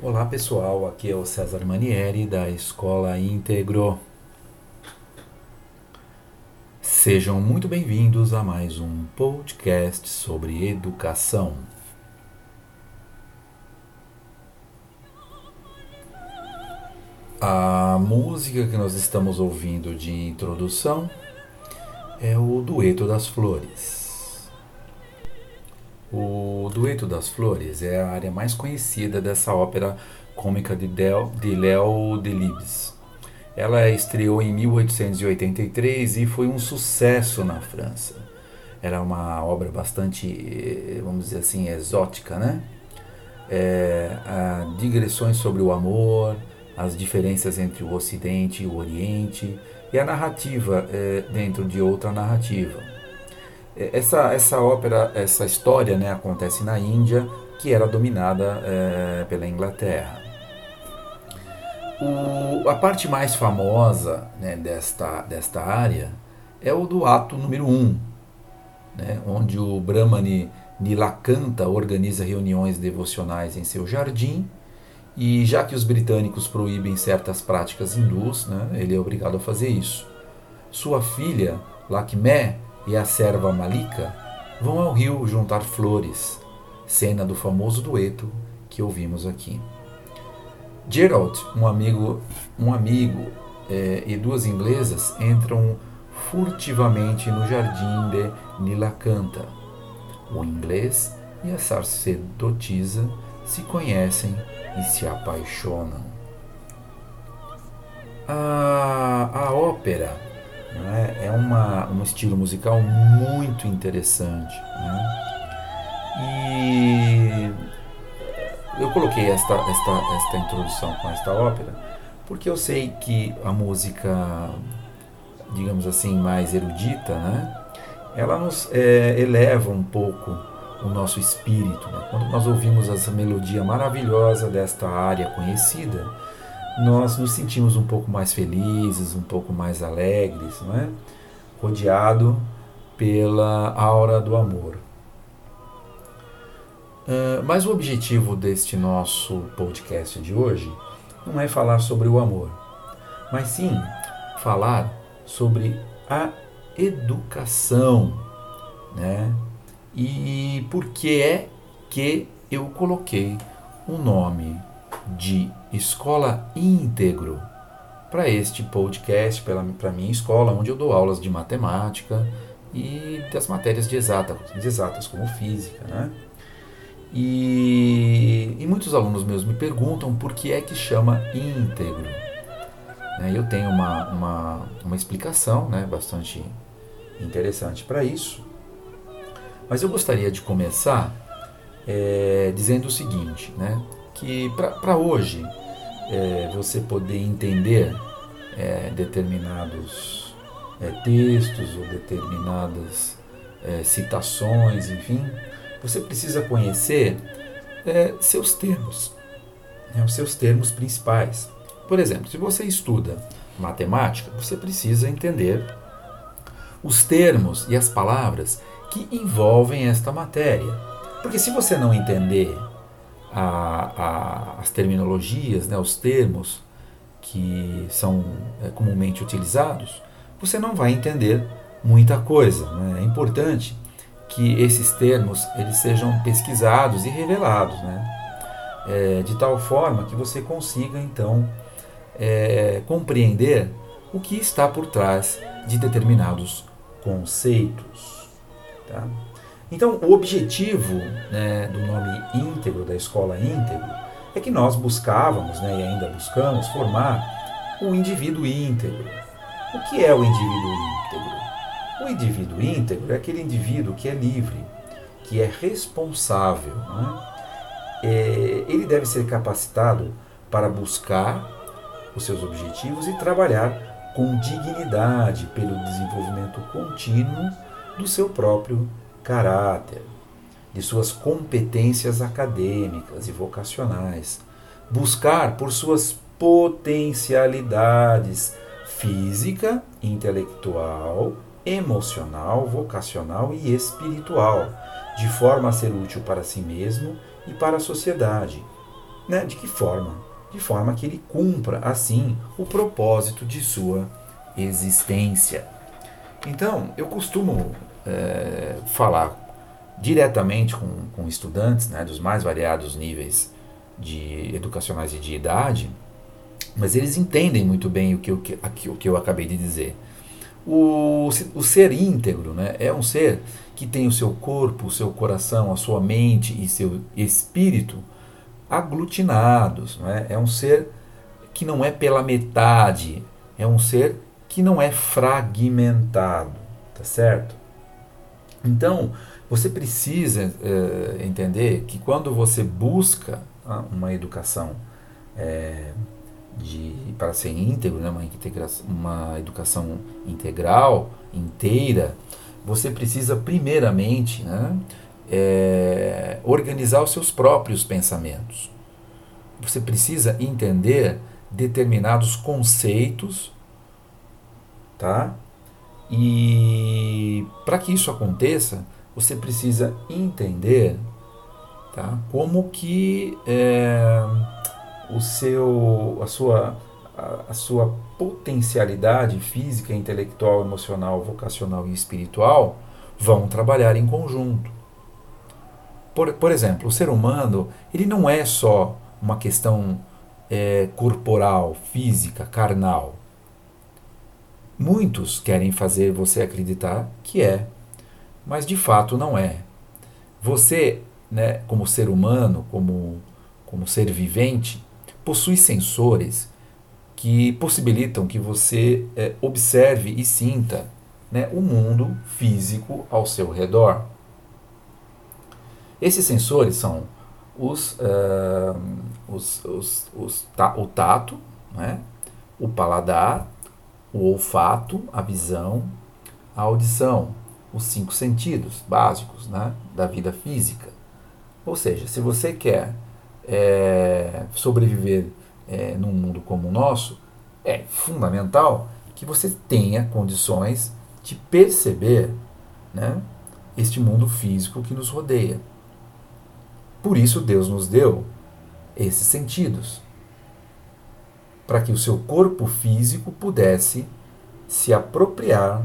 Olá pessoal, aqui é o César Manieri da Escola Íntegro. Sejam muito bem-vindos a mais um podcast sobre educação. A música que nós estamos ouvindo de introdução é o Dueto das Flores. O Dueto das Flores é a área mais conhecida dessa ópera cômica de Léo Delibes. Ela estreou em 1883 e foi um sucesso na França. Era uma obra bastante, vamos dizer assim, exótica, né? Digressões sobre o amor, as diferenças entre o Ocidente e o Oriente e a narrativa dentro de outra narrativa. Essa ópera, essa história, né, acontece na Índia, que era dominada pela Inglaterra. A parte mais famosa, né, desta área é o do ato número 1, né, onde o Brahmani Nilakanta organiza reuniões devocionais em seu jardim, e já que os britânicos proíbem certas práticas hindus, né, ele é obrigado a fazer isso. Sua filha, Lakshmi, e a serva Malika vão ao rio juntar flores, cena do famoso dueto que ouvimos aqui. Gerald, e duas inglesas entram furtivamente no jardim de Nilakanta. O inglês e a sacerdotisa se conhecem e se apaixonam. A ópera, né, é um estilo musical muito interessante, né? E eu coloquei esta introdução com esta ópera porque eu sei que a música, digamos assim, mais erudita, né, ela nos eleva um pouco o nosso espírito, né? Quando nós ouvimos essa melodia maravilhosa desta área conhecida, nós nos sentimos um pouco mais felizes, um pouco mais alegres, não é? Rodeado pela aura do amor. Mas o objetivo deste nosso podcast de hoje não é falar sobre o amor, mas sim falar sobre a educação, né? E por que é que eu coloquei o nome de Escola Íntegro para este podcast, para minha escola, onde eu dou aulas de matemática e das matérias de exatas como física, né? E muitos alunos meus me perguntam por que é que chama íntegro. Eu tenho uma explicação, né, bastante interessante para isso, mas eu gostaria de começar dizendo o seguinte, né, que para hoje você poder entender determinados textos ou determinadas citações, enfim, você precisa conhecer seus termos, né, os seus termos principais. Por exemplo, se você estuda matemática, você precisa entender os termos e as palavras que envolvem esta matéria. Porque se você não entender as terminologias, né, os termos que são comumente utilizados, você não vai entender muita coisa, né? É importante que esses termos eles sejam pesquisados e revelados, né? De tal forma que você consiga então compreender o que está por trás de determinados conceitos, tá? Então, o objetivo, né, do nome íntegro, da escola íntegro, é que nós buscávamos, né, e ainda buscamos, formar um indivíduo íntegro. O que é o indivíduo íntegro? O indivíduo íntegro é aquele indivíduo que é livre, que é responsável, né? Ele deve ser capacitado para buscar os seus objetivos e trabalhar com dignidade pelo desenvolvimento contínuo do seu próprio caráter, de suas competências acadêmicas e vocacionais, buscar por suas potencialidades física, intelectual, emocional, vocacional e espiritual, de forma a ser útil para si mesmo e para a sociedade. Né? De que forma? De forma que ele cumpra, assim, o propósito de sua existência. Então, eu costumo falar diretamente com estudantes, né, dos mais variados níveis educacionais e de idade, mas eles entendem muito bem o que eu acabei de dizer. O ser íntegro, né, é um ser que tem o seu corpo, o seu coração, a sua mente e seu espírito aglutinados. Né? É um ser que não é pela metade, é um ser que não é fragmentado, tá certo? Então, você precisa entender que quando você busca uma educação para ser íntegro, né, uma educação integral, inteira, você precisa primeiramente, né, organizar os seus próprios pensamentos. Você precisa entender determinados conceitos, tá? E para que isso aconteça, você precisa entender, tá? Como que a sua potencialidade física, intelectual, emocional, vocacional e espiritual vão trabalhar em conjunto. Por exemplo, o ser humano ele não é só uma questão corporal, física, carnal. Muitos querem fazer você acreditar que é, mas de fato não é. Você, né, como ser humano, como ser vivente, possui sensores que possibilitam que você observe e sinta, né, o mundo físico ao seu redor. Esses sensores são o tato, né, o paladar, o olfato, a visão, a audição, os 5 sentidos básicos, né, da vida física. Ou seja, se você quer sobreviver num mundo como o nosso, é fundamental que você tenha condições de perceber, né, este mundo físico que nos rodeia. Por isso Deus nos deu esses sentidos, para que o seu corpo físico pudesse se apropriar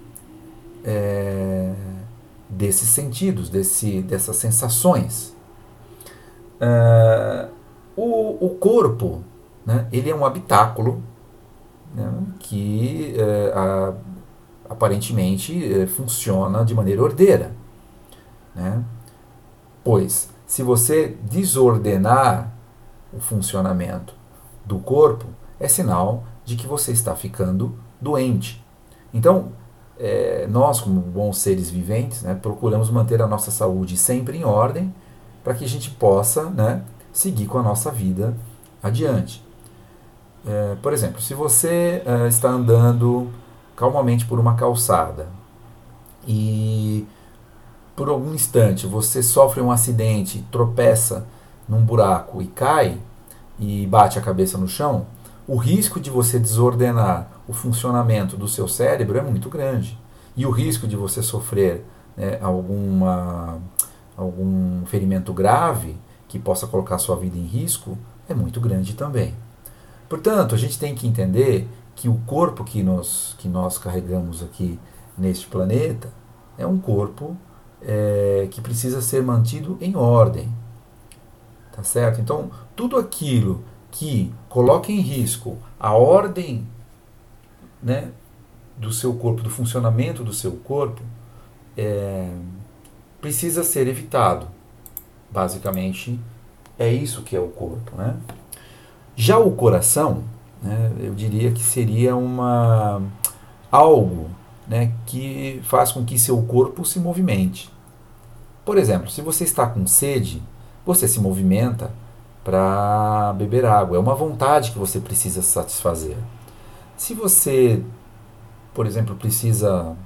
desses sentidos, dessas sensações. O corpo, né, ele é um habitáculo, né, que aparentemente funciona de maneira ordeira. Né? Pois, se você desordenar o funcionamento do corpo, é sinal de que você está ficando doente. Então, nós, como bons seres viventes, né, procuramos manter a nossa saúde sempre em ordem para que a gente possa, né, seguir com a nossa vida adiante. Por exemplo, se você está andando calmamente por uma calçada e por algum instante você sofre um acidente, tropeça num buraco e cai e bate a cabeça no chão, o risco de você desordenar o funcionamento do seu cérebro é muito grande. E o risco de você sofrer, né, algum ferimento grave que possa colocar a sua vida em risco é muito grande também. Portanto, a gente tem que entender que o corpo que nós carregamos aqui neste planeta é um corpo que precisa ser mantido em ordem. Tá certo? Então, tudo aquilo que coloca em risco a ordem, né, do seu corpo, do funcionamento do seu corpo, precisa ser evitado. Basicamente, é isso que é o corpo. Né? Já o coração, né, eu diria que seria algo, né, que faz com que seu corpo se movimente. Por exemplo, se você está com sede, você se movimenta para beber água. É uma vontade que você precisa satisfazer. Se você, por exemplo, precisa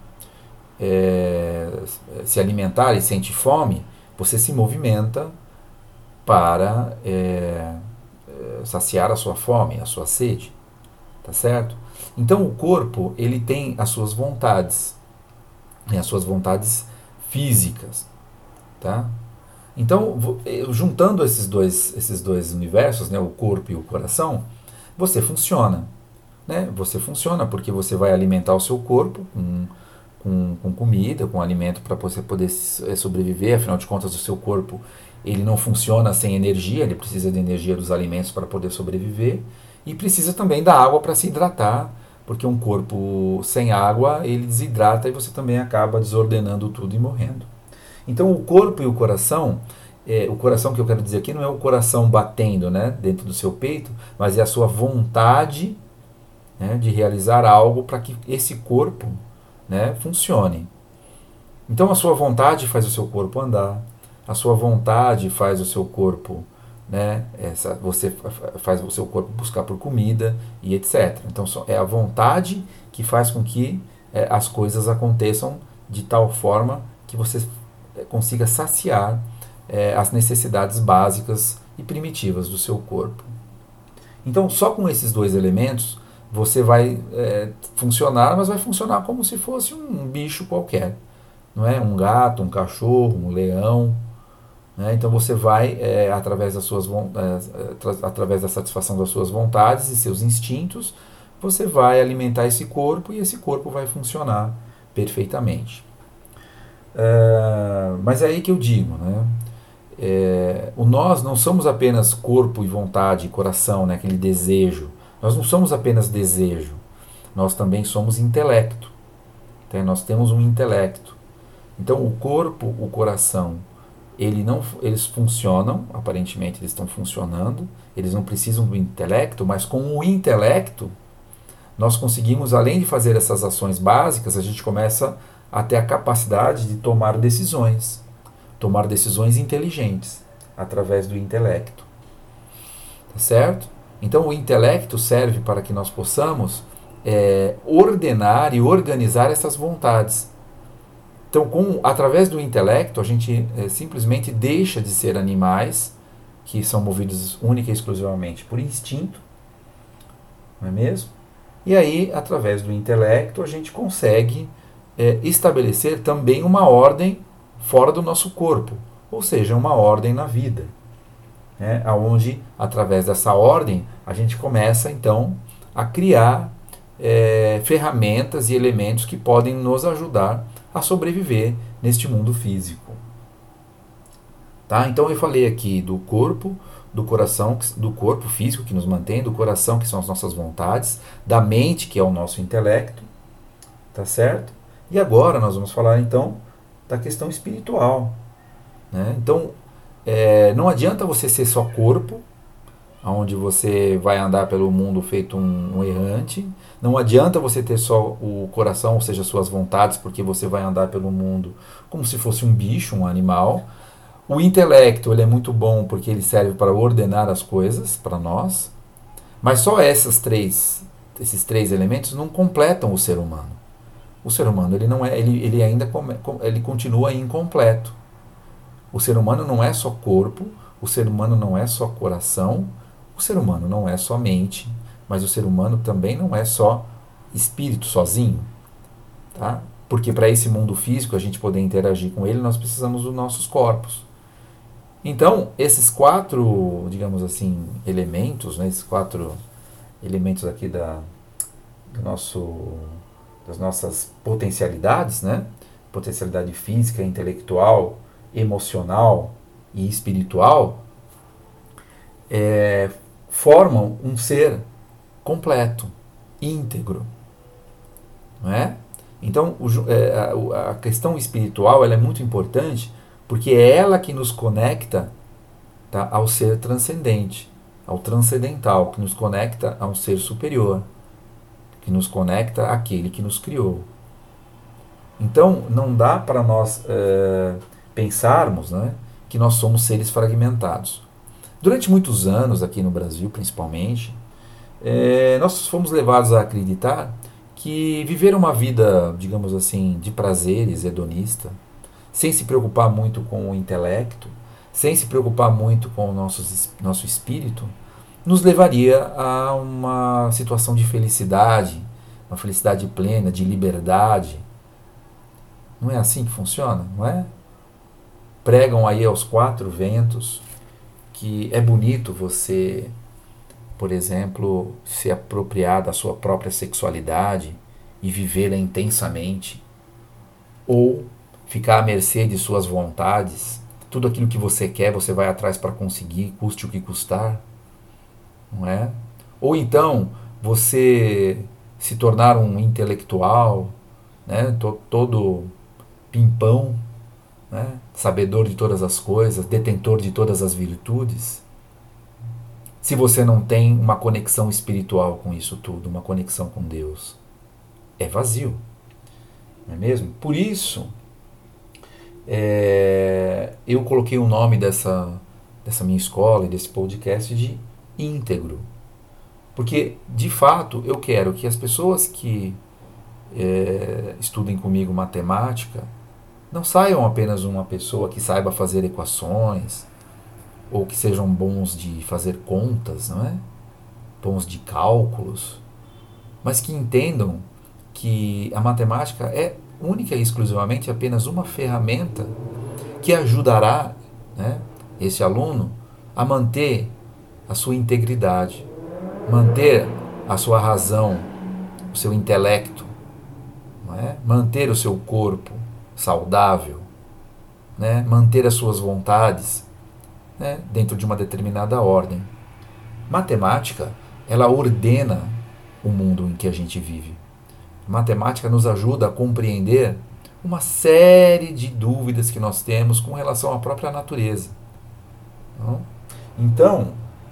se alimentar e sente fome, você se movimenta para saciar a sua fome, a sua sede. Tá certo? Então o corpo ele tem as suas vontades, né, as suas vontades físicas. Tá? Então, juntando esses dois universos, né, o corpo e o coração, você funciona. Né? Você funciona porque você vai alimentar o seu corpo com comida, com alimento para você poder sobreviver. Afinal de contas, o seu corpo ele não funciona sem energia, ele precisa de energia dos alimentos para poder sobreviver e precisa também da água para se hidratar, porque um corpo sem água ele desidrata e você também acaba desordenando tudo e morrendo. Então, o corpo e o coração que eu quero dizer aqui não é o coração batendo, né, dentro do seu peito, mas é a sua vontade, né, de realizar algo para que esse corpo, né, funcione. Então, a sua vontade faz o seu corpo andar, a sua vontade faz o seu corpo, né, você faz o seu corpo buscar por comida e etc. Então, é a vontade que faz com que as coisas aconteçam de tal forma que você consiga saciar as necessidades básicas e primitivas do seu corpo. Então, só com esses dois elementos, você vai funcionar, mas vai funcionar como se fosse um bicho qualquer. Não é? Um gato, um cachorro, um leão. Né? Então, você vai, através através da satisfação das suas vontades e seus instintos, você vai alimentar esse corpo e esse corpo vai funcionar perfeitamente. Mas é aí que eu digo, né? Nós não somos apenas corpo e vontade e coração, né? Aquele desejo. Nós não somos apenas desejo, nós também somos intelecto. Então, nós temos um intelecto. Então, o corpo, o coração, eles funcionam, aparentemente eles estão funcionando, eles não precisam do intelecto, mas com o intelecto, nós conseguimos, além de fazer essas ações básicas, a gente começa a ter a capacidade de tomar decisões inteligentes, através do intelecto. Tá certo? Então, o intelecto serve para que nós possamos ordenar e organizar essas vontades. Então, através do intelecto, a gente simplesmente deixa de ser animais que são movidos única e exclusivamente por instinto, não é mesmo? E aí, através do intelecto, a gente consegue estabelecer também uma ordem fora do nosso corpo, ou seja, uma ordem na vida. Onde, através dessa ordem, a gente começa, então, a criar ferramentas e elementos que podem nos ajudar a sobreviver neste mundo físico. Tá? Então, eu falei aqui do corpo, do coração, do corpo físico que nos mantém, do coração, que são as nossas vontades, da mente, que é o nosso intelecto, tá certo? E agora nós vamos falar, então, da questão espiritual. Né? Então, não adianta você ser só corpo, onde você vai andar pelo mundo feito um errante. Não adianta você ter só o coração, ou seja, suas vontades, porque você vai andar pelo mundo como se fosse um bicho, um animal. O intelecto ele é muito bom porque ele serve para ordenar as coisas para nós, mas só esses três elementos não completam o ser humano. O ser humano ele ainda ele continua incompleto. O ser humano não é só corpo, o ser humano não é só coração, o ser humano não é só mente, mas o ser humano também não é só espírito sozinho. Tá? Porque para esse mundo físico, a gente poder interagir com ele, nós precisamos dos nossos corpos. Então, esses quatro, digamos assim, elementos, né, esses quatro elementos aqui das nossas potencialidades, né? Potencialidade física, intelectual, emocional e espiritual, formam um ser completo, íntegro. Não é? Então, a questão espiritual ela é muito importante porque é ela que nos conecta, tá, ao ser transcendente, ao transcendental, que nos conecta a um ser superior, que nos conecta àquele que nos criou. Então, não dá para nós pensarmos, né, que nós somos seres fragmentados. Durante muitos anos, aqui no Brasil principalmente, nós fomos levados a acreditar que viver uma vida, digamos assim, de prazeres, hedonista, sem se preocupar muito com o intelecto, sem se preocupar muito com o nosso espírito, nos levaria a uma situação de felicidade, uma felicidade plena, de liberdade. Não é assim que funciona, não é? pregam aí aos quatro ventos que é bonito você, por exemplo, se apropriar da sua própria sexualidade e vivê-la intensamente, ou ficar à mercê de suas vontades. Tudo aquilo que você quer, você vai atrás para conseguir, custe o que custar, não é? Ou então você se tornar um intelectual, né, todo pimpão, né, sabedor de todas as coisas, detentor de todas as virtudes, se você não tem uma conexão espiritual com isso tudo, uma conexão com Deus. É vazio, não é mesmo? Por isso, eu coloquei o nome dessa minha escola e desse podcast de íntegro. Porque, de fato, eu quero que as pessoas que estudem comigo matemática não saiam apenas uma pessoa que saiba fazer equações ou que sejam bons de fazer contas, não é? Bons de cálculos, mas que entendam que a matemática é única e exclusivamente apenas uma ferramenta que ajudará, né, esse aluno a manter a sua integridade, manter a sua razão, o seu intelecto, não é? Manter o seu corpo saudável, né? Manter as suas vontades, né, dentro de uma determinada ordem. Matemática, ela ordena o mundo em que a gente vive. A matemática nos ajuda a compreender uma série de dúvidas que nós temos com relação à própria natureza. Não? Então,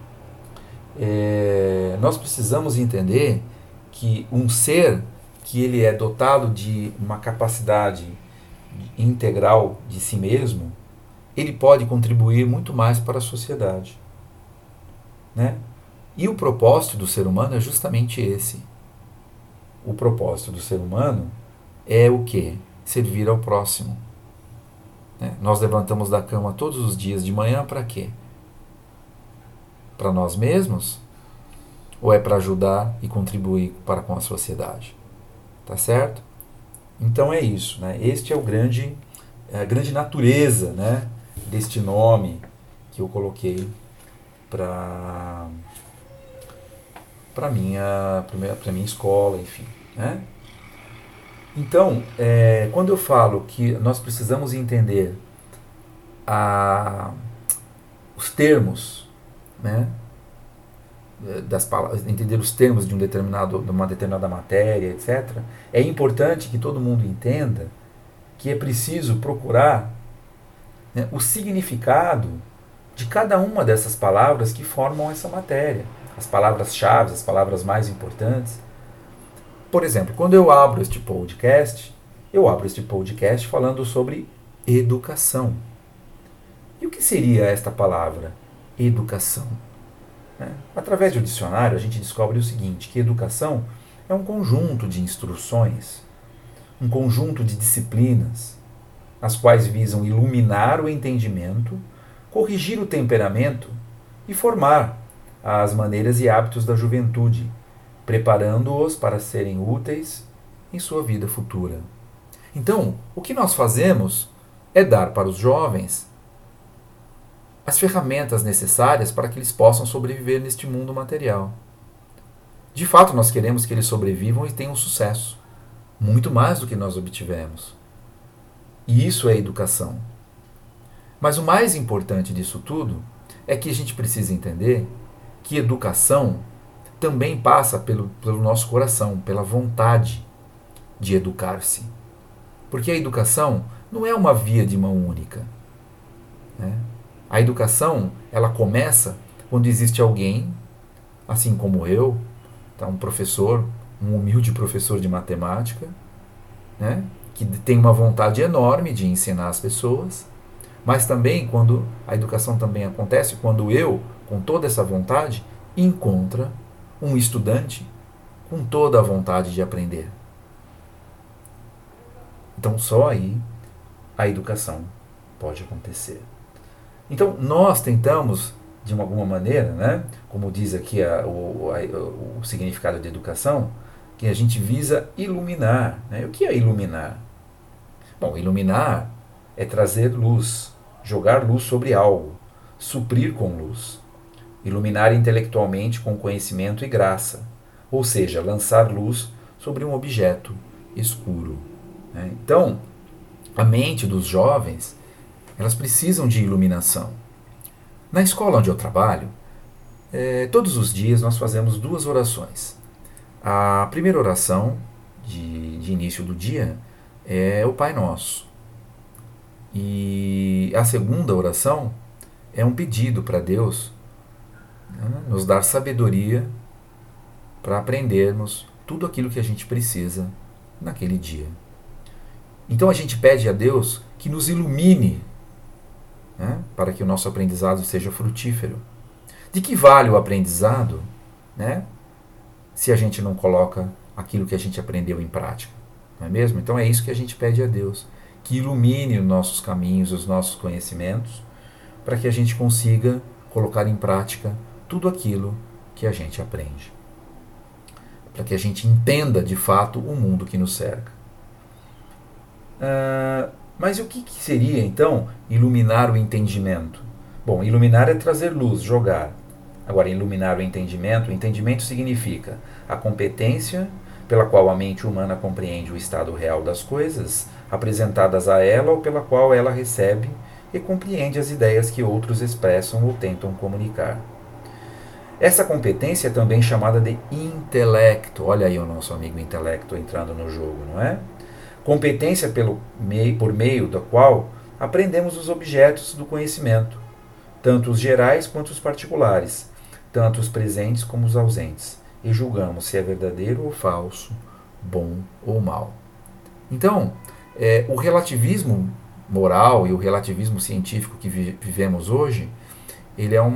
nós precisamos entender que um ser que ele é dotado de uma capacidade integral de si mesmo, ele pode contribuir muito mais para a sociedade, né? E o propósito do ser humano é justamente esse. O propósito do ser humano é o quê? Servir ao próximo. Né? Nós levantamos da cama todos os dias de manhã para quê? Para nós mesmos? Ou é para ajudar e contribuir para com a sociedade? Tá certo? Então é isso, né? Este é a grande natureza, né, deste nome que eu coloquei para minha escola, enfim, né? Então, quando eu falo que nós precisamos entender os termos, né, entender os termos de uma determinada matéria, etc., é importante que todo mundo entenda que é preciso procurar, né, o significado de cada uma dessas palavras que formam essa matéria, as palavras-chave, as palavras mais importantes. Por exemplo, quando eu abro este podcast falando sobre educação. E o que seria esta palavra, educação? Através do dicionário, a gente descobre o seguinte, que educação é um conjunto de instruções, um conjunto de disciplinas, as quais visam iluminar o entendimento, corrigir o temperamento e formar as maneiras e hábitos da juventude, preparando-os para serem úteis em sua vida futura. Então, o que nós fazemos é dar para os jovens as ferramentas necessárias para que eles possam sobreviver neste mundo material. De fato, nós queremos que eles sobrevivam e tenham sucesso, muito mais do que nós obtivemos. E isso é educação. Mas o mais importante disso tudo é que a gente precisa entender que educação também passa pelo nosso coração, pela vontade de educar-se. Porque a educação não é uma via de mão única, né? A educação, ela começa quando existe alguém, assim como eu, tá, um professor, um humilde professor de matemática, né, que tem uma vontade enorme de ensinar as pessoas, mas também quando a educação também acontece quando eu, com toda essa vontade, encontra um estudante com toda a vontade de aprender. Então só aí a educação pode acontecer. Então nós tentamos, de alguma maneira, né, como diz aqui o significado de educação, que a gente visa iluminar. Né? O que é iluminar? Bom, iluminar é trazer luz, jogar luz sobre algo, suprir com luz, iluminar intelectualmente com conhecimento e graça, ou seja, lançar luz sobre um objeto escuro. Né? Então, a mente dos jovens, elas precisam de iluminação. Na escola onde eu trabalho, todos os dias nós fazemos 2 orações. A primeira oração de início do dia é o Pai Nosso. E a segunda oração é um pedido para Deus, né, nos dar sabedoria para aprendermos tudo aquilo que a gente precisa naquele dia. Então a gente pede a Deus que nos ilumine, né, para que o nosso aprendizado seja frutífero. De que vale o aprendizado, né, se a gente não coloca aquilo que a gente aprendeu em prática? Não é mesmo? Então é isso que a gente pede a Deus, que ilumine os nossos caminhos, os nossos conhecimentos, para que a gente consiga colocar em prática tudo aquilo que a gente aprende. Para que a gente entenda de fato o mundo que nos cerca. Mas o que seria então iluminar o entendimento? Bom, iluminar é trazer luz, jogar. Agora, iluminar o entendimento significa a competência pela qual a mente humana compreende o estado real das coisas, apresentadas a ela ou pela qual ela recebe e compreende as ideias que outros expressam ou tentam comunicar. Essa competência é também chamada de intelecto. Olha aí o nosso amigo intelecto entrando no jogo, não é? Competência por meio da qual aprendemos os objetos do conhecimento, tanto os gerais quanto os particulares, tanto os presentes como os ausentes, e julgamos se é verdadeiro ou falso, bom ou mal. Então, o relativismo moral e o relativismo científico que vivemos hoje, ele é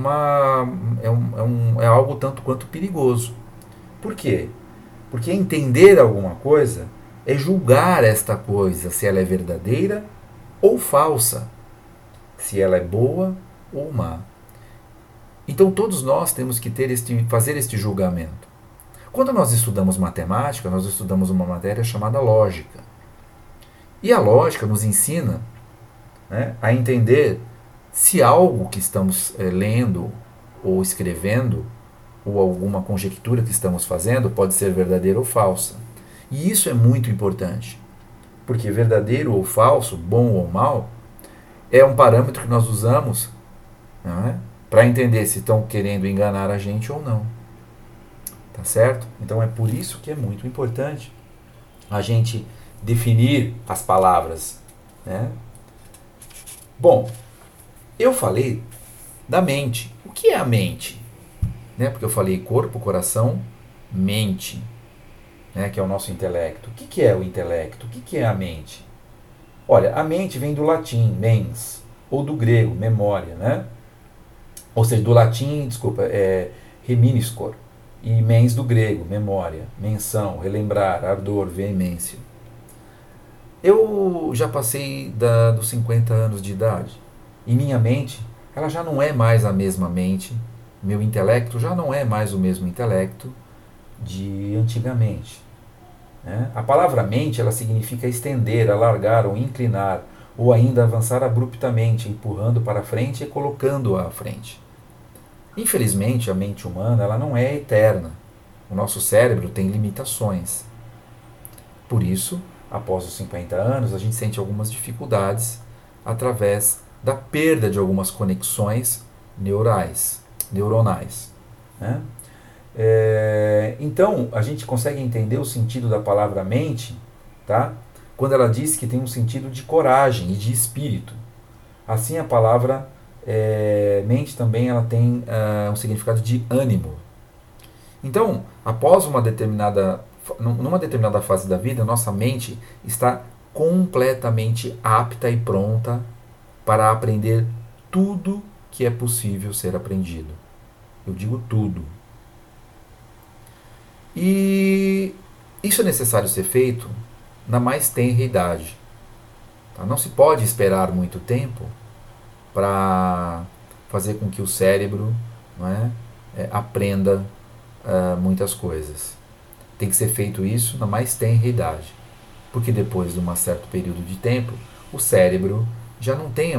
algo tanto quanto perigoso. Por quê? Porque entender alguma coisa é julgar esta coisa, se ela é verdadeira ou falsa, se ela é boa ou má. Então todos nós temos que fazer este julgamento. Quando nós estudamos matemática, nós estudamos uma matéria chamada lógica. E a lógica nos ensina, né, a entender se algo que estamos lendo ou escrevendo, ou alguma conjectura que estamos fazendo, pode ser verdadeira ou falsa. E isso é muito importante, porque verdadeiro ou falso, bom ou mal, é um parâmetro que nós usamos, né, para entender se estão querendo enganar a gente ou não. Tá certo? Então é por isso que é muito importante a gente definir as palavras, né? Bom, eu falei da mente. O que é a mente? Né? Porque eu falei corpo, coração, mente, né? Que é o nosso intelecto. O que é o intelecto? O que é a mente? Olha, a mente vem do latim, mens, ou do grego, memória, né? Ou seja, do latim, desculpa, reminiscor, e mens do grego, memória, menção, relembrar, ardor, veemência. Eu já passei dos 50 anos de idade, e minha mente, ela já não é mais a mesma mente, meu intelecto já não é mais o mesmo intelecto de antigamente. Né? A palavra mente, ela significa estender, alargar ou inclinar, ou ainda avançar abruptamente, empurrando para frente e colocando-a à frente. Infelizmente, a mente humana ela não é eterna. O nosso cérebro tem limitações. Por isso, após os 50 anos, a gente sente algumas dificuldades através da perda de algumas conexões neuronais. Né? Então, a gente consegue entender o sentido da palavra mente, tá? Quando ela diz que tem um sentido de coragem e de espírito. Assim, a palavra mente também ela tem um significado de ânimo. Então, após numa determinada fase da vida, nossa mente está completamente apta e pronta para aprender tudo que é possível ser aprendido. Eu digo tudo. E isso é necessário ser feito na mais tenra idade. Tá? Não se pode esperar muito tempo para fazer com que o cérebro, não é, aprenda muitas coisas. Tem que ser feito isso na mais tenra idade, porque depois de um certo período de tempo, o cérebro já não tenha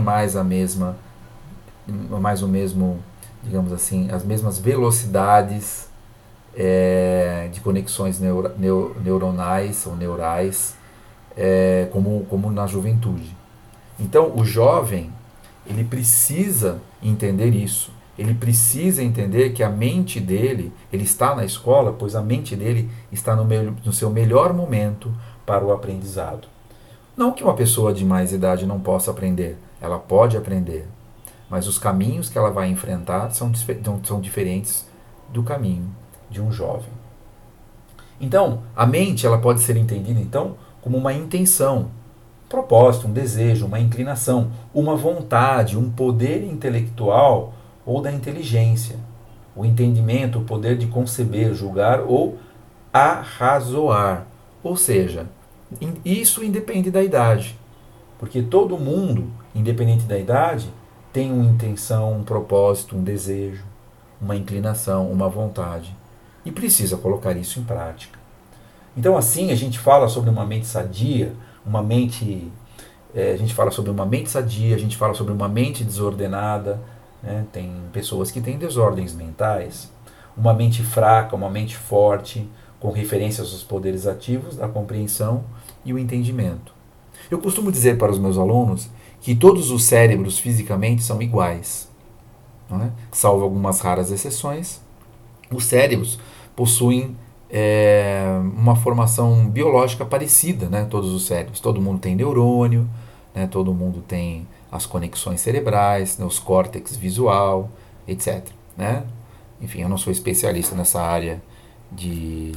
mais o mesmo, digamos assim, as mesmas velocidades de conexões neuronais ou neurais como na juventude. Então, o jovem, ele precisa entender isso. Ele precisa entender que a mente dele, ele está na escola, pois a mente dele está no seu melhor momento para o aprendizado. Não que uma pessoa de mais idade não possa aprender, ela pode aprender, mas os caminhos que ela vai enfrentar são diferentes do caminho de um jovem. Então, a mente ela pode ser entendida então como uma intenção, um propósito, um desejo, uma inclinação, uma vontade, um poder intelectual ou da inteligência, o entendimento, o poder de conceber, julgar ou arrazoar. Ou seja, isso independe da idade, porque todo mundo, independente da idade, tem uma intenção, um propósito, um desejo, uma inclinação, uma vontade e precisa colocar isso em prática. Então, assim, a gente fala sobre uma mente sadia, a gente fala sobre uma mente sadia, a gente fala sobre uma mente desordenada, né? Tem pessoas que têm desordens mentais, uma mente fraca, uma mente forte, com referências aos poderes ativos da compreensão e o entendimento. Eu costumo dizer para os meus alunos que todos os cérebros fisicamente são iguais, não é? Salvo algumas raras exceções. Os cérebros possuem uma formação biológica parecida, né? Todos os cérebros. Todo mundo tem neurônio, né? Todo mundo tem as conexões cerebrais, né? Os córtex visual, etc. Né? Enfim, eu não sou especialista nessa área de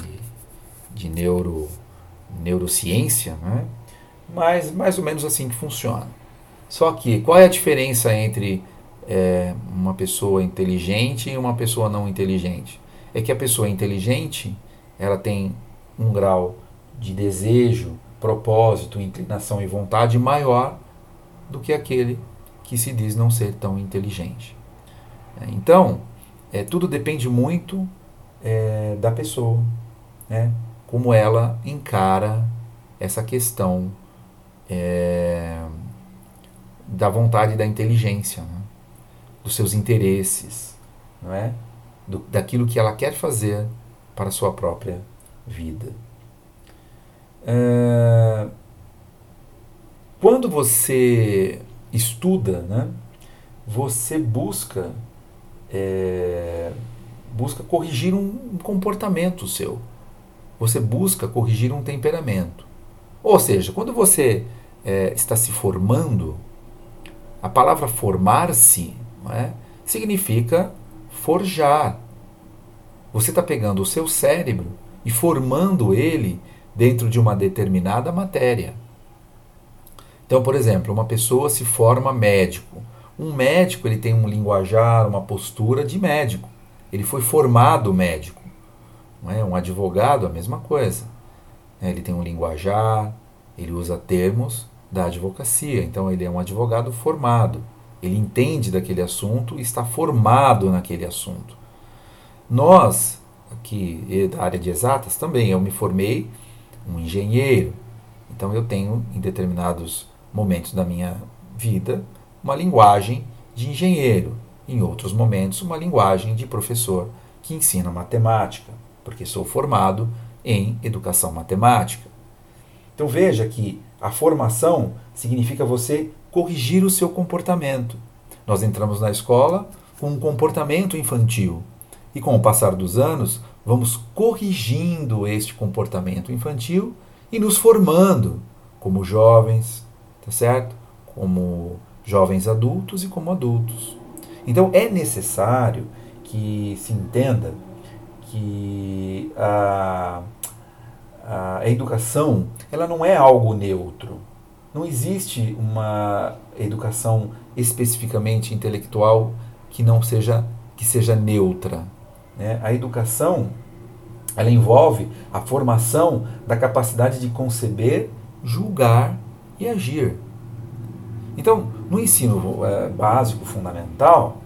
neurociência, né? Mas mais ou menos assim que funciona. Só que qual é a diferença entre uma pessoa inteligente e uma pessoa não inteligente? É que a pessoa inteligente ela tem um grau de desejo, propósito, inclinação e vontade maior do que aquele que se diz não ser tão inteligente. Então, tudo depende muito da pessoa, né? Como ela encara essa questão da vontade e da inteligência, né? Dos seus interesses, não é? Daquilo que ela quer fazer para a sua própria vida. Quando você estuda, né, você busca corrigir um comportamento seu. Você busca corrigir um temperamento. Ou seja, quando você está se formando, a palavra formar-se, não é, significa forjar. Você está pegando o seu cérebro e formando ele dentro de uma determinada matéria. Então, por exemplo, uma pessoa se forma médico. Um médico ele tem um linguajar, uma postura de médico. Ele foi formado médico. Não é? Um advogado, a mesma coisa. Ele tem um linguajar, ele usa termos da advocacia. Então, ele é um advogado formado. Ele entende daquele assunto e está formado naquele assunto. Nós, aqui da área de exatas, também, eu me formei um engenheiro. Então eu tenho, em determinados momentos da minha vida, uma linguagem de engenheiro. Em outros momentos, uma linguagem de professor que ensina matemática, porque sou formado em educação matemática. Então veja que a formação significa você corrigir o seu comportamento. Nós entramos na escola com um comportamento infantil. E com o passar dos anos, vamos corrigindo este comportamento infantil e nos formando como jovens, tá certo? Como jovens adultos e como adultos. Então é necessário que se entenda que a educação ela não é algo neutro. Não existe uma educação especificamente intelectual que seja neutra. A educação ela envolve a formação da capacidade de conceber, julgar e agir. Então, no ensino básico, fundamental,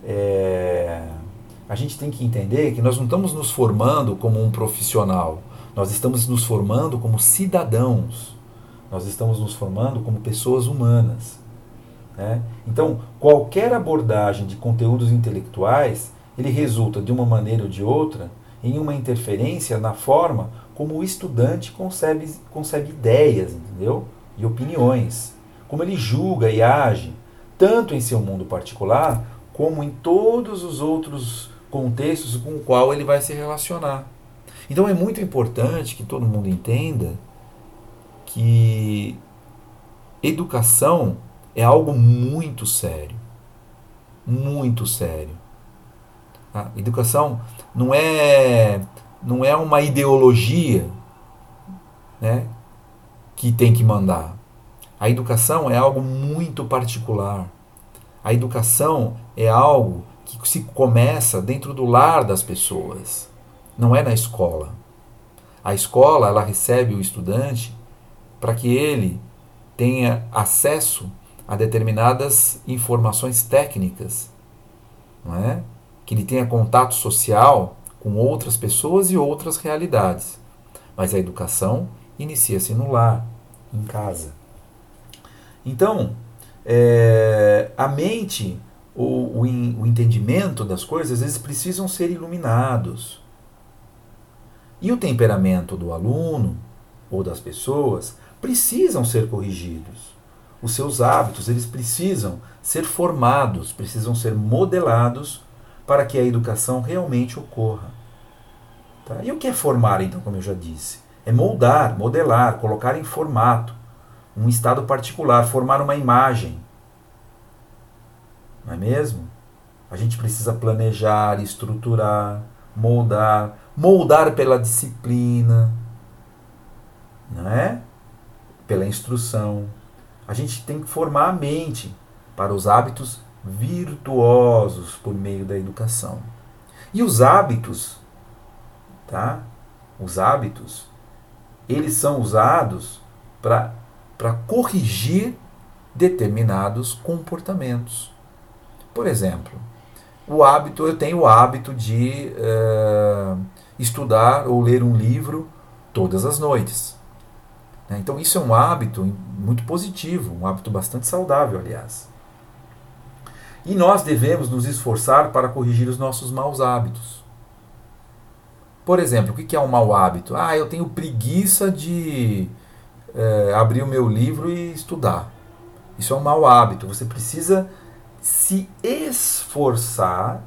a gente tem que entender que nós não estamos nos formando como um profissional, nós estamos nos formando como cidadãos, nós estamos nos formando como pessoas humanas. né? Então, qualquer abordagem de conteúdos intelectuais, ele resulta de uma maneira ou de outra em uma interferência na forma como o estudante concebe ideias, entendeu? E opiniões, como ele julga e age, tanto em seu mundo particular, como em todos os outros contextos com o qual ele vai se relacionar. Então é muito importante que todo mundo entenda que educação é algo muito sério. Muito sério. A educação não é uma ideologia, né, que tem que mandar. A educação é algo muito particular. A educação é algo que se começa dentro do lar das pessoas, não é na escola. A escola, ela recebe o estudante para que ele tenha acesso a determinadas informações técnicas, não é? Que ele tenha contato social com outras pessoas e outras realidades. Mas a educação inicia-se no lar, em casa. Então, a mente, o entendimento das coisas, eles precisam ser iluminados. E o temperamento do aluno ou das pessoas precisam ser corrigidos. Os seus hábitos, eles precisam ser formados, precisam ser modelados para que a educação realmente ocorra. Tá? E o que é formar, então, como eu já disse? É moldar, modelar, colocar em formato, um estado particular, formar uma imagem. Não é mesmo? A gente precisa planejar, estruturar, moldar pela disciplina, não é? Pela instrução. A gente tem que formar a mente para os hábitos virtuosos por meio da educação. E os hábitos, tá? Os hábitos, eles são usados para corrigir determinados comportamentos. Por exemplo, eu tenho o hábito de estudar ou ler um livro todas as noites. Então isso é um hábito muito positivo, um hábito bastante saudável, aliás. E nós devemos nos esforçar para corrigir os nossos maus hábitos. Por exemplo, o que é um mau hábito? Eu tenho preguiça de abrir o meu livro e estudar. Isso é um mau hábito. Você precisa se esforçar,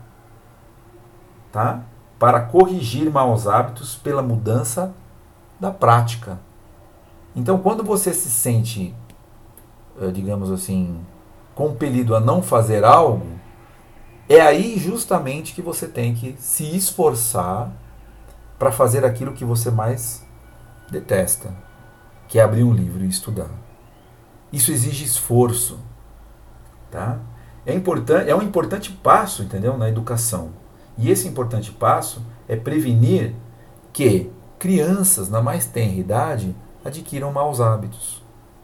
tá? Para corrigir maus hábitos pela mudança da prática. Então, quando você se sente, digamos assim, compelido a não fazer algo, é aí justamente que você tem que se esforçar para fazer aquilo que você mais detesta, que é abrir um livro e estudar. Isso exige esforço, tá? É um importante passo, entendeu, na educação. E esse importante passo é prevenir que crianças na mais tenra idade adquiram maus hábitos.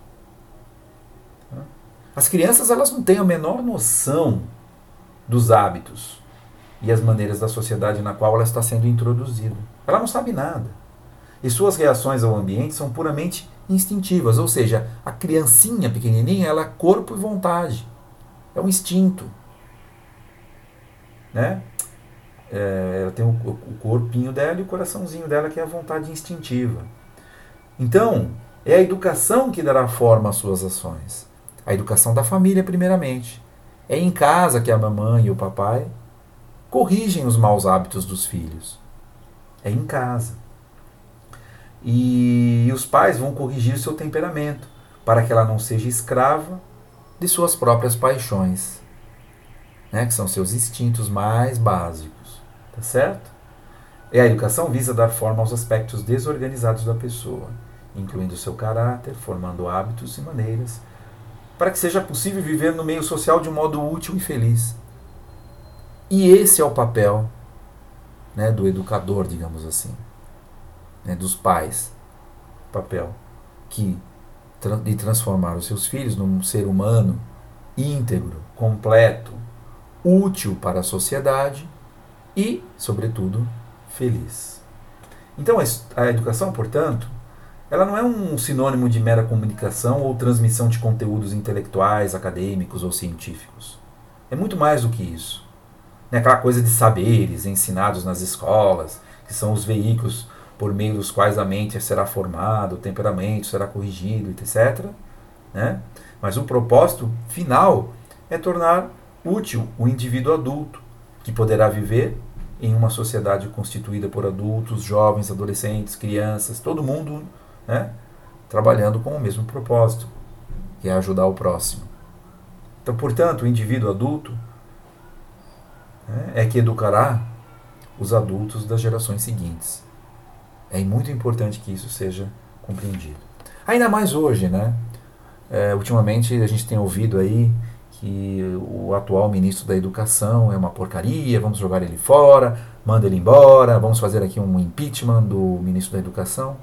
As crianças, elas não têm a menor noção dos hábitos e as maneiras da sociedade na qual ela está sendo introduzida. Ela não sabe nada. E suas reações ao ambiente são puramente instintivas, ou seja, a criancinha pequenininha, ela é corpo e vontade. É um instinto. Né? Ela tem o corpinho dela e o coraçãozinho dela, que é a vontade instintiva. Então, é a educação que dará forma às suas ações. A educação da família, primeiramente. É em casa que a mamãe e o papai corrigem os maus hábitos dos filhos. É em casa. E os pais vão corrigir o seu temperamento, para que ela não seja escrava de suas próprias paixões, né, que são seus instintos mais básicos. Tá certo? E a educação visa dar forma aos aspectos desorganizados da pessoa, incluindo seu caráter, formando hábitos e maneiras, para que seja possível viver no meio social de um modo útil e feliz. E esse é o papel, né, do educador, digamos assim, né, dos pais. Papel de transformar os seus filhos num ser humano íntegro, completo, útil para a sociedade e, sobretudo, feliz. Então, a educação, portanto, ela não é um sinônimo de mera comunicação ou transmissão de conteúdos intelectuais, acadêmicos ou científicos. É muito mais do que isso. Não é aquela coisa de saberes ensinados nas escolas, que são os veículos por meio dos quais a mente será formada, o temperamento será corrigido, etc. Né? Mas o propósito final é tornar útil o indivíduo adulto, que poderá viver em uma sociedade constituída por adultos, jovens, adolescentes, crianças, todo mundo, né, trabalhando com o mesmo propósito, que é ajudar o próximo. Então, portanto, o indivíduo adulto, né, é que educará os adultos das gerações seguintes. É muito importante que isso seja compreendido. Ainda mais hoje, né? Ultimamente a gente tem ouvido aí que o atual ministro da Educação é uma porcaria, vamos jogar ele fora, manda ele embora, vamos fazer aqui um impeachment do ministro da Educação.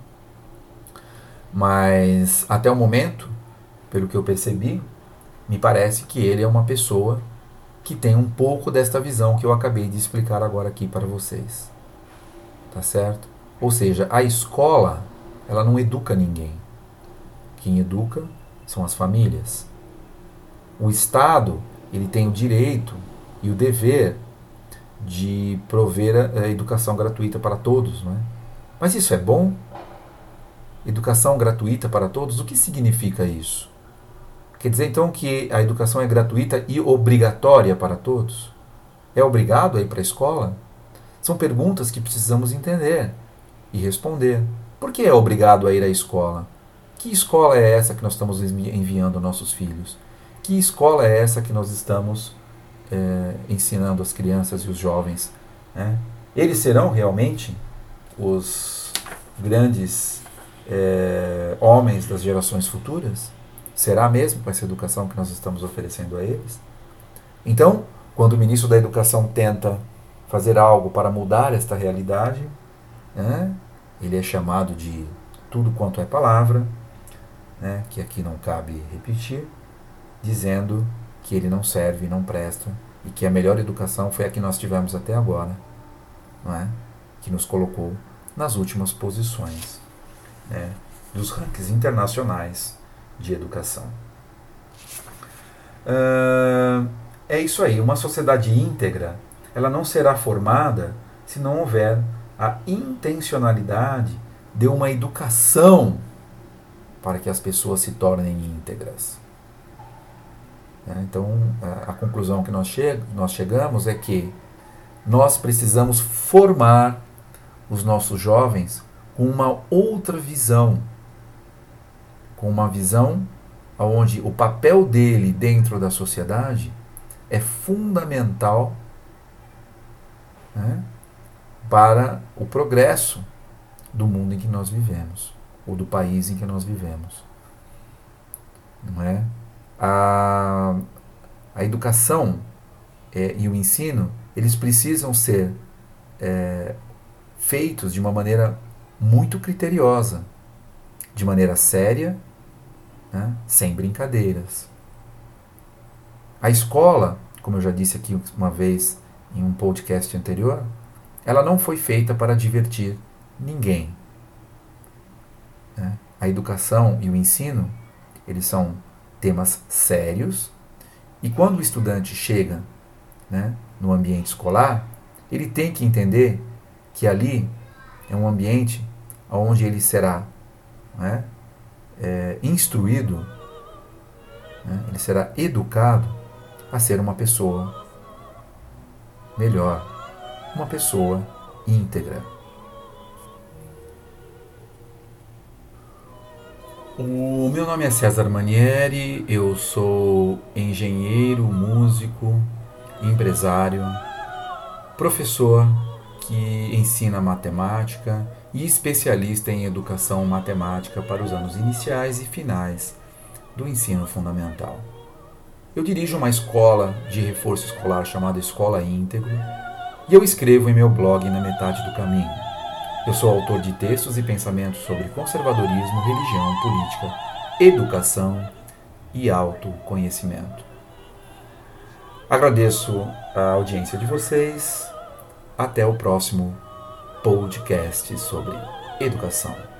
Mas até o momento, pelo que eu percebi, me parece que ele é uma pessoa que tem um pouco desta visão que eu acabei de explicar agora aqui para vocês. Tá certo? Ou seja, a escola, ela não educa ninguém. Quem educa são as famílias. O Estado, ele tem o direito e o dever de prover a educação gratuita para todos, não é? Mas isso é bom? Educação gratuita para todos, o que significa isso? Quer dizer então que a educação é gratuita e obrigatória para todos? É obrigado a ir para a escola? São perguntas que precisamos entender e responder. Por que é obrigado a ir à escola? Que escola é essa que nós estamos enviando nossos filhos? Que escola é essa que nós estamos ensinando as crianças e os jovens? Né? Eles serão realmente os grandes homens das gerações futuras? Será mesmo com essa educação que nós estamos oferecendo a eles? Então, quando o ministro da Educação tenta fazer algo para mudar esta realidade, né, ele é chamado de tudo quanto é palavra, né, que aqui não cabe repetir, dizendo que ele não serve, não presta, e que a melhor educação foi a que nós tivemos até agora, não é? Que nos colocou nas últimas posições, né, dos rankings internacionais de educação. É isso aí, uma sociedade íntegra, ela não será formada se não houver a intencionalidade de uma educação para que as pessoas se tornem íntegras. Então, a conclusão que nós chegamos é que nós precisamos formar os nossos jovens com uma outra visão, com uma visão onde o papel dele dentro da sociedade é fundamental, né, para o progresso do mundo em que nós vivemos, ou do país em que nós vivemos. Não é? A educação e o ensino, eles precisam ser feitos de uma maneira muito criteriosa, de maneira séria, né, sem brincadeiras. A escola, como eu já disse aqui uma vez em um podcast anterior, ela não foi feita para divertir ninguém. Né? A educação e o ensino, eles são temas sérios, e quando o estudante chega, né, no ambiente escolar, ele tem que entender que ali é um ambiente onde ele será, né, instruído, né, ele será educado a ser uma pessoa melhor, uma pessoa íntegra. O meu nome é César Manieri, eu sou engenheiro, músico, empresário, professor que ensina matemática e especialista em educação matemática para os anos iniciais e finais do ensino fundamental. Eu dirijo uma escola de reforço escolar chamada Escola Íntegro e eu escrevo em meu blog Na Metade do Caminho. Eu sou autor de textos e pensamentos sobre conservadorismo, religião, política, educação e autoconhecimento. Agradeço a audiência de vocês. Até o próximo podcast sobre educação.